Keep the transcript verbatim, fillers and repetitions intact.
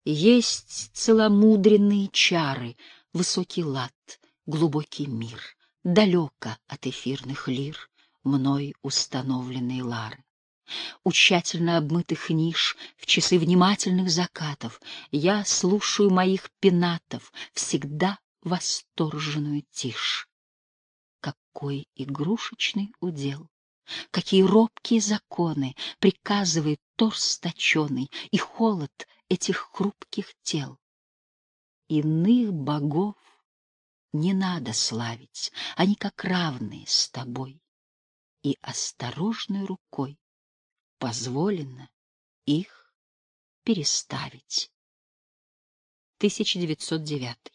Есть целомудренные чары, высокий лад, глубокий мир, далеко от эфирных лир мной установленные лары. У тщательно обмытых ниш в часы внимательных закатов я слушаю моих пенатов всегда восторженную тишь. Какой игрушечный удел! Какие робкие законы приказывает торс точеный и холод этих хрупких тел. Иных богов не надо славить, они как равные с тобой, и осторожной рукой позволено их переставить. тысяча девятьсот девятый